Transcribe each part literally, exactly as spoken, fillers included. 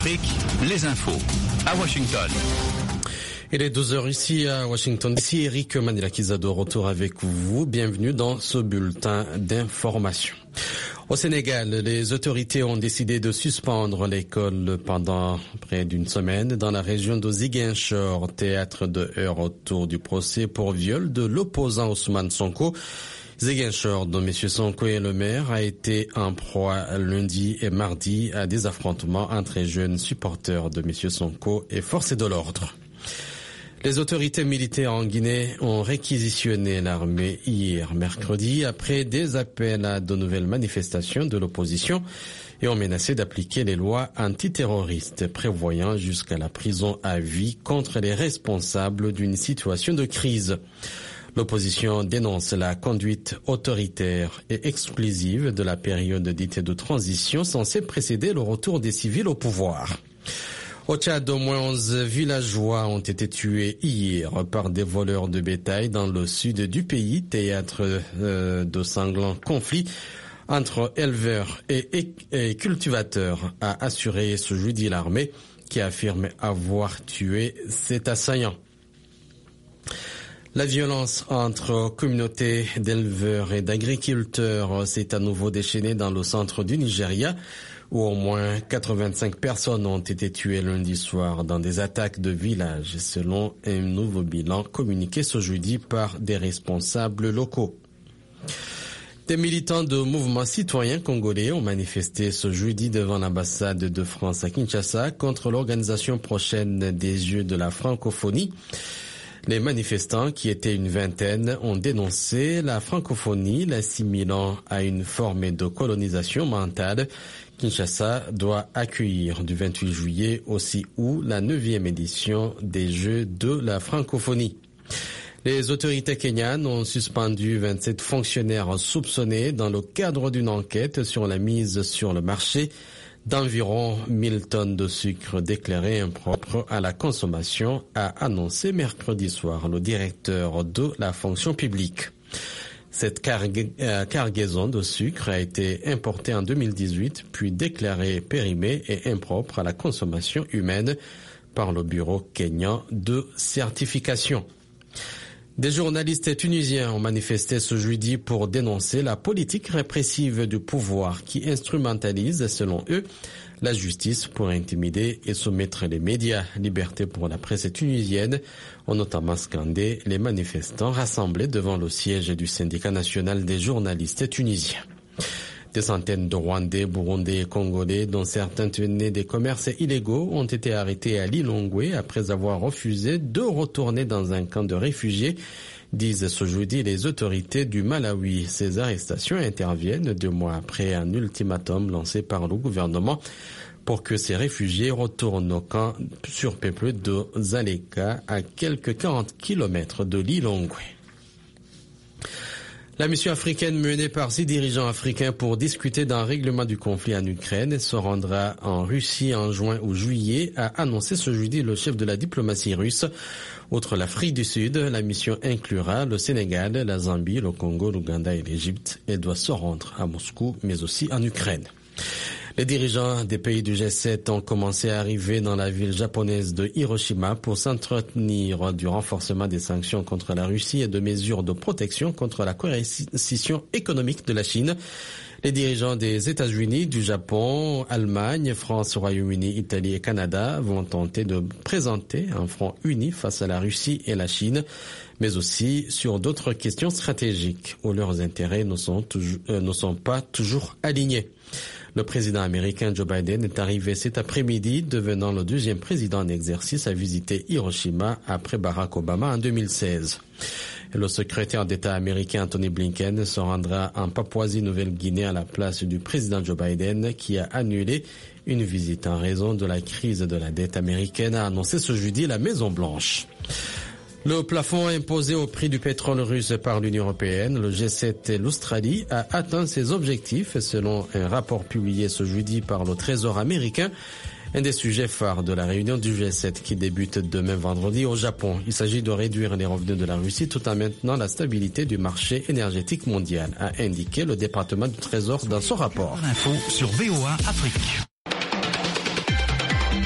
Les infos à Washington. Il est douze heures ici à Washington. Ici Eric Manila-Kiza de retour avec vous. Bienvenue dans ce bulletin d'information. Au Sénégal, les autorités ont décidé de suspendre l'école pendant près d'une semaine dans la région de Ziguinchor, théâtre de heurts autour du procès pour viol de l'opposant Ousmane Sonko. Ziguinchor, dont M. Sonko est le maire, a été en proie lundi et mardi à des affrontements entre jeunes supporters de M. Sonko et forces de l'ordre. Les autorités militaires en Guinée ont réquisitionné l'armée hier mercredi après des appels à de nouvelles manifestations de l'opposition et ont menacé d'appliquer les lois antiterroristes prévoyant jusqu'à la prison à vie contre les responsables d'une situation de crise. L'opposition dénonce la conduite autoritaire et exclusive de la période dite de transition censée précéder le retour des civils au pouvoir. Au Tchad, au moins onze villageois ont été tués hier par des voleurs de bétail dans le sud du pays, théâtre euh, de sanglants conflits entre éleveurs et, et, et cultivateurs, a assuré ce jeudi l'armée qui affirme avoir tué cet assaillant. La violence entre communautés d'éleveurs et d'agriculteurs s'est à nouveau déchaînée dans le centre du Nigeria, où au moins quatre-vingt-cinq personnes ont été tuées lundi soir dans des attaques de villages, selon un nouveau bilan communiqué ce jeudi par des responsables locaux. Des militants de mouvements citoyens congolais ont manifesté ce jeudi devant l'ambassade de France à Kinshasa contre l'organisation prochaine des Jeux de la francophonie. Les manifestants, qui étaient une vingtaine, ont dénoncé la francophonie, l'assimilant à une forme de colonisation mentale. Kinshasa doit accueillir du vingt-huit juillet aussi août la neuvième édition des Jeux de la francophonie. Les autorités kenyanes ont suspendu vingt-sept fonctionnaires soupçonnés dans le cadre d'une enquête sur la mise sur le marché d'environ mille tonnes de sucre déclaré impropre à la consommation, a annoncé mercredi soir le directeur de la fonction publique. Cette carg- euh, cargaison de sucre a été importée en deux mille dix-huit, puis déclarée périmée et impropre à la consommation humaine par le bureau kényan de certification. Des journalistes tunisiens ont manifesté ce jeudi pour dénoncer la politique répressive du pouvoir qui instrumentalise, selon eux, la justice pour intimider et soumettre les médias. Liberté pour la presse tunisienne ont notamment scandé les manifestants rassemblés devant le siège du syndicat national des journalistes tunisiens. Des centaines de Rwandais, Burundais et Congolais, dont certains tenaient des commerces illégaux, ont été arrêtés à Lilongwe après avoir refusé de retourner dans un camp de réfugiés, disent ce jeudi les autorités du Malawi. Ces arrestations interviennent deux mois après un ultimatum lancé par le gouvernement pour que ces réfugiés retournent au camp surpeuplé de Zaleka, à quelques quarante kilomètres de Lilongwe. La mission africaine menée par six dirigeants africains pour discuter d'un règlement du conflit en Ukraine se rendra en Russie en juin ou juillet, a annoncé ce jeudi le chef de la diplomatie russe. Outre l'Afrique du Sud, la mission inclura le Sénégal, la Zambie, le Congo, l'Ouganda et l'Égypte. Elle doit se rendre à Moscou, mais aussi en Ukraine. Les dirigeants des pays du G sept ont commencé à arriver dans la ville japonaise de Hiroshima pour s'entretenir du renforcement des sanctions contre la Russie et de mesures de protection contre la coercition économique de la Chine. Les dirigeants des États-Unis, du Japon, Allemagne, France, Royaume-Uni, Italie et Canada vont tenter de présenter un front uni face à la Russie et la Chine, mais aussi sur d'autres questions stratégiques où leurs intérêts ne sont, toujours, euh, ne sont pas toujours alignés. Le président américain Joe Biden est arrivé cet après-midi, devenant le deuxième président en exercice à visiter Hiroshima après Barack Obama en deux mille seize. Et le secrétaire d'État américain Anthony Blinken se rendra en Papouasie-Nouvelle-Guinée à la place du président Joe Biden, qui a annulé une visite en raison de la crise de la dette américaine, a annoncé ce jeudi la Maison-Blanche. Le plafond imposé au prix du pétrole russe par l'Union européenne, le G sept et l'Australie a atteint ses objectifs selon un rapport publié ce jeudi par le Trésor américain. Un des sujets phares de la réunion du G sept qui débute demain vendredi au Japon. Il s'agit de réduire les revenus de la Russie tout en maintenant la stabilité du marché énergétique mondial, a indiqué le département du Trésor dans son rapport. Info sur V O A Afrique.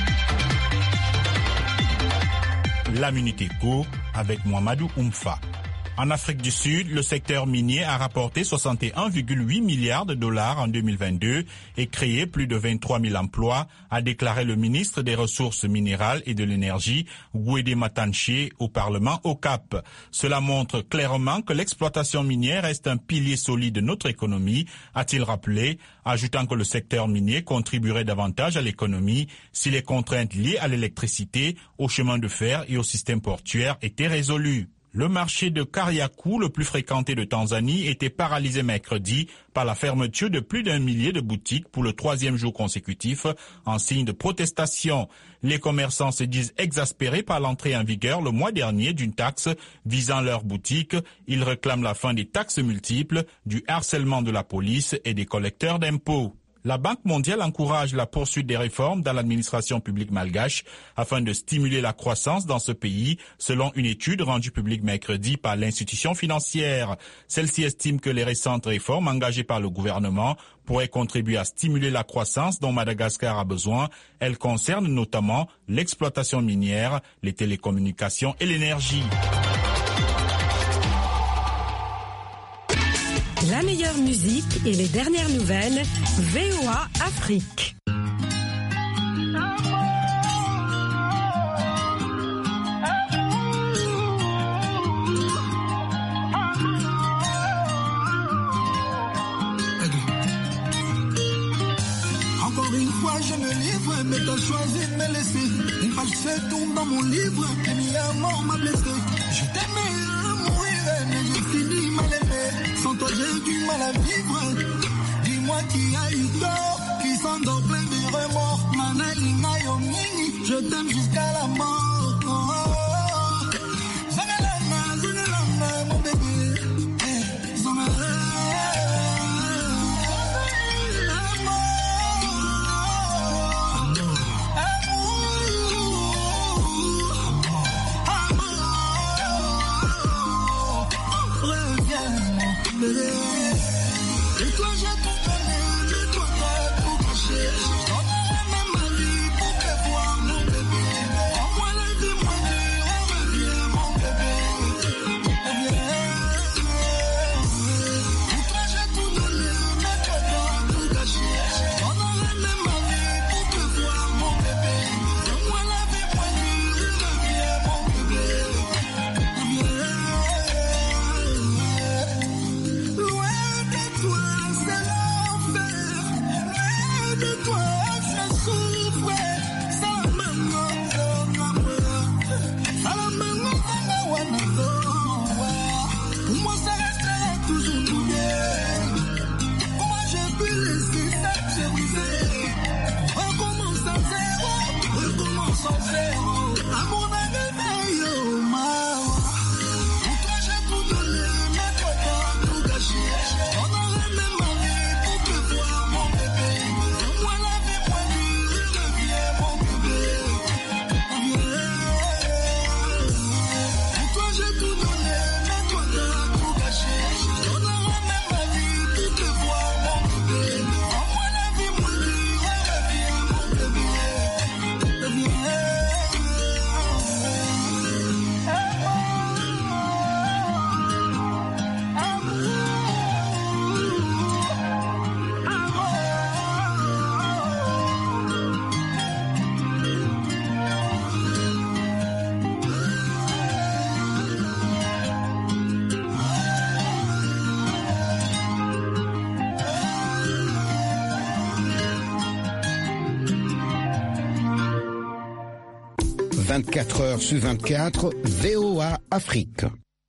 la Minute Éco avec Mohamedou Oumfa. En Afrique du Sud, le secteur minier a rapporté soixante et un virgule huit milliards de dollars en deux mille vingt-deux et créé plus de vingt-trois mille emplois, a déclaré le ministre des Ressources minérales et de l'Énergie, Gwede Matanché, au Parlement au Cap. Cela montre clairement que l'exploitation minière reste un pilier solide de notre économie, a-t-il rappelé, ajoutant que le secteur minier contribuerait davantage à l'économie si les contraintes liées à l'électricité, au chemin de fer et au système portuaire étaient résolues. Le marché de Kariakou, le plus fréquenté de Tanzanie, était paralysé mercredi par la fermeture de plus d'un millier de boutiques pour le troisième jour consécutif, en signe de protestation. Les commerçants se disent exaspérés par l'entrée en vigueur le mois dernier d'une taxe visant leurs boutiques. Ils réclament la fin des taxes multiples, du harcèlement de la police et des collecteurs d'impôts. La Banque mondiale encourage la poursuite des réformes dans l'administration publique malgache afin de stimuler la croissance dans ce pays, selon une étude rendue publique mercredi par l'institution financière. Celle-ci estime que les récentes réformes engagées par le gouvernement pourraient contribuer à stimuler la croissance dont Madagascar a besoin. Elles concernent notamment l'exploitation minière, les télécommunications et l'énergie. La meilleure musique et les dernières nouvelles, V O A Afrique. Encore une fois, je me livre, mais t'as choisi de me laisser. Une page se tourne dans mon livre, et mi amour m'a blessé. Je t'aimais à mourir, mais j'ai fini mal aimé. Sans toi, j'ai du mal à vivre. Dis-moi qui a eu tort, qui s'endort plein de remords. Manalina Yomini, je t'aime jusqu'à la mort. Oh, oh, oh. Zangalana, zangalana, mon bébé. Eh, zangalana. Et toi j'ai tout donné, mais toi t'as tout caché. Je donnerai même ma vie pour te voir mon bébé. Envoie la témoigner, reviens mon bébé. Et toi j'ai tout donné, mais toi t'as tout caché. Je donnerai même ma vie pour te voir mon bébé. Envoie la témoigner, reviens mon bébé. vingt-quatre heures sur vingt-quatre, V O A Afrique.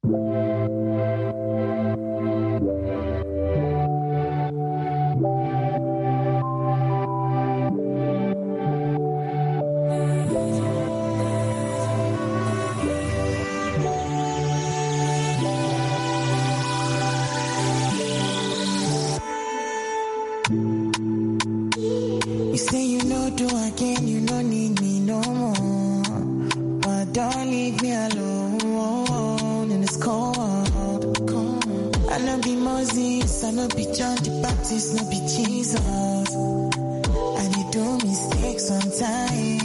You say you know do again, you don't need me no more. Don't leave me alone in this cold. I know be Moses, I know be John the Baptist, no be Jesus. And you do mistakes sometimes.